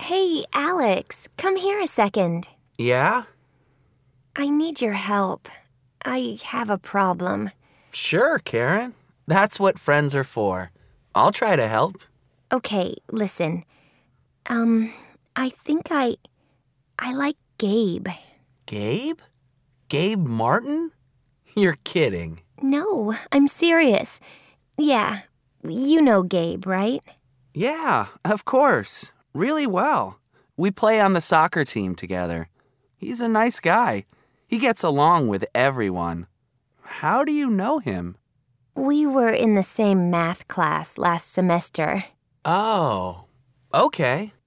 Hey, Alex, come here a second. Yeah? I need your help. I have a problem. Sure, Karen. That's what friends are for. I'll try to help. Okay, listen. I think I like Gabe. Gabe? Gabe Martin? You're kidding. No, I'm serious. Yeah, you know Gabe, right? Yeah, of course. Really well. We play on the soccer team together. He's a nice guy. He gets along with everyone. How do you know him? We were in the same math class last semester. Oh, okay.